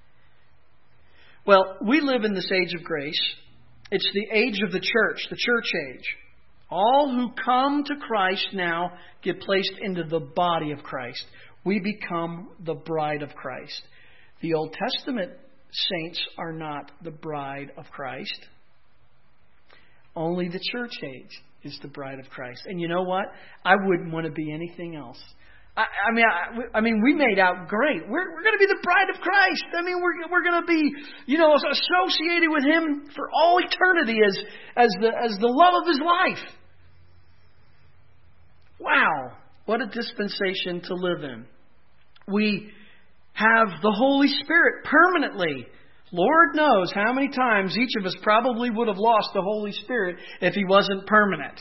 Well, we live in this age of grace. It's the age of the church age. All who come to Christ now get placed into the body of Christ. We become the bride of Christ. The Old Testament saints are not the bride of Christ. Only the church age is the bride of Christ. And you know what? I wouldn't want to be anything else. I mean, we made out great. We're going to be the bride of Christ. I mean, we're going to be, associated with Him for all eternity as the love of His life. Wow, what a dispensation to live in. We have the Holy Spirit permanently. Lord knows how many times each of us probably would have lost the Holy Spirit if He wasn't permanent.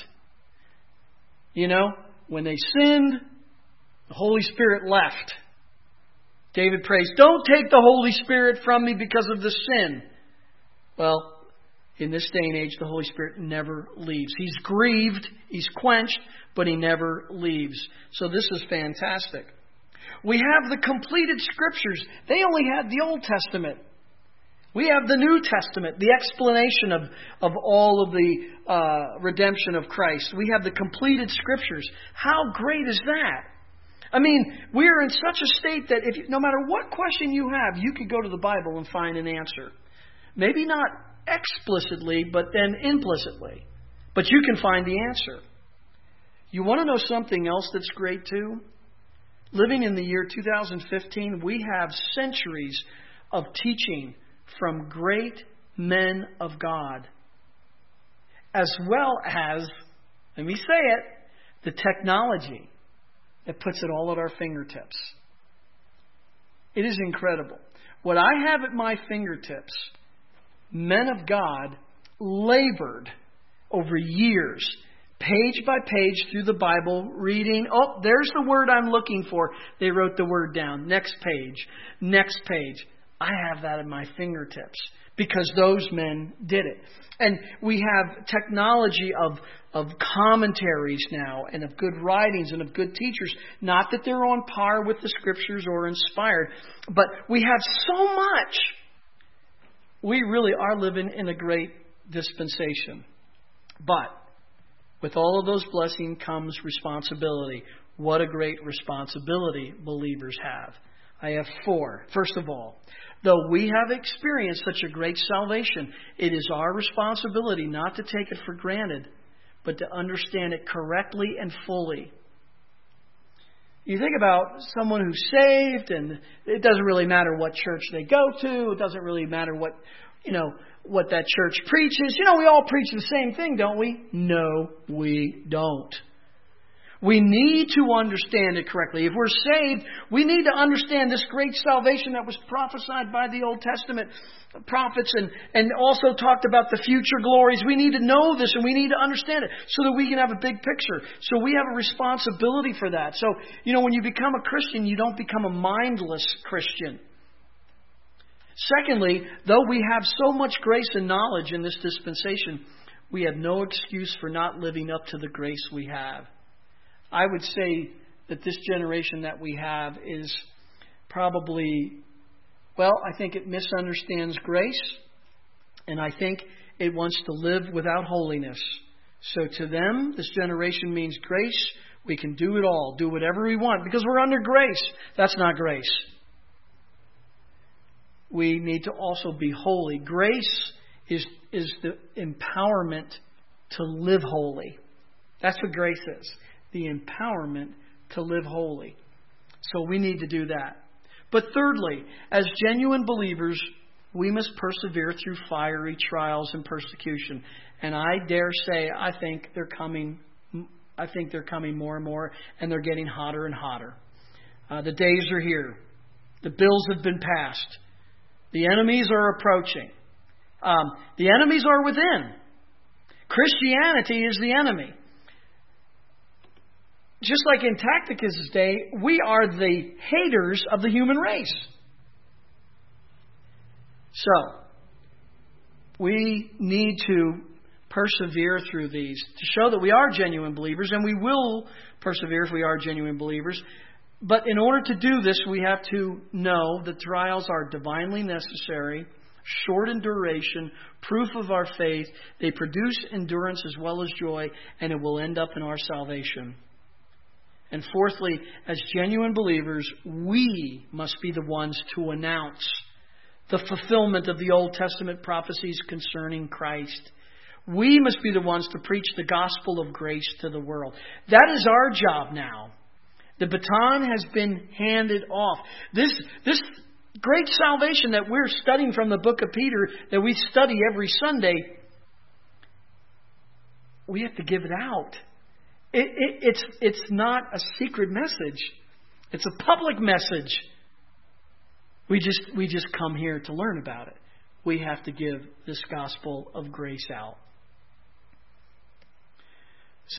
When they sinned, the Holy Spirit left. David prays, "Don't take the Holy Spirit from me because of the sin." Well, in this day and age, the Holy Spirit never leaves. He's grieved, He's quenched, but He never leaves. So this is fantastic. We have the completed Scriptures. They only had the Old Testament. We have the New Testament, the explanation of all of the redemption of Christ. We have the completed Scriptures. How great is that? I mean, we're in such a state that no matter what question you have, you could go to the Bible and find an answer. Maybe not explicitly, but then implicitly. But you can find the answer. You want to know something else that's great too? Living in the year 2015, we have centuries of teaching from great men of God, as well as, let me say it, the technology that puts it all at our fingertips. It is incredible. What I have at my fingertips, men of God labored over years, page by page through the Bible, reading. Oh, there's the word I'm looking for. They wrote the word down. Next page. Next page. I have that at my fingertips because those men did it. And we have technology of commentaries now and of good writings and of good teachers. Not that they're on par with the Scriptures or inspired, but we have so much. We really are living in a great dispensation. But with all of those blessings comes responsibility. What a great responsibility believers have. I have 4. First of all, though we have experienced such a great salvation, it is our responsibility not to take it for granted, but to understand it correctly and fully. You think about someone who's saved, and it doesn't really matter what church they go to. It doesn't really matter what that church preaches. We all preach the same thing, don't we? No, we don't. We need to understand it correctly. If we're saved, we need to understand this great salvation that was prophesied by the Old Testament prophets and also talked about the future glories. We need to know this and we need to understand it so that we can have a big picture. So we have a responsibility for that. So, when you become a Christian, you don't become a mindless Christian. Secondly, though we have so much grace and knowledge in this dispensation, we have no excuse for not living up to the grace we have. I would say that this generation that we have is probably, I think it misunderstands grace, and I think it wants to live without holiness. So to them, this generation means grace. We can do it all, do whatever we want, because we're under grace. That's not grace. We need to also be holy. Grace is the empowerment to live holy. That's what grace is. The empowerment to live holy. So we need to do that. But thirdly, as genuine believers, we must persevere through fiery trials and persecution. And I dare say, I think they're coming more and more, and they're getting hotter and hotter. The days are here. The bills have been passed. The enemies are approaching. The enemies are within. Christianity is the enemy. Just like in Tacticus' day, we are the haters of the human race. So, we need to persevere through these to show that we are genuine believers, and we will persevere if we are genuine believers. But in order to do this, we have to know that trials are divinely necessary, short in duration, proof of our faith. They produce endurance as well as joy, and it will end up in our salvation. And fourthly, as genuine believers, we must be the ones to announce the fulfillment of the Old Testament prophecies concerning Christ. We must be the ones to preach the gospel of grace to the world. That is our job now. The baton has been handed off. This great salvation that we're studying from the book of Peter, that we study every Sunday, we have to give it out. It's not a secret message. It's a public message. We just come here to learn about it. We have to give this gospel of grace out.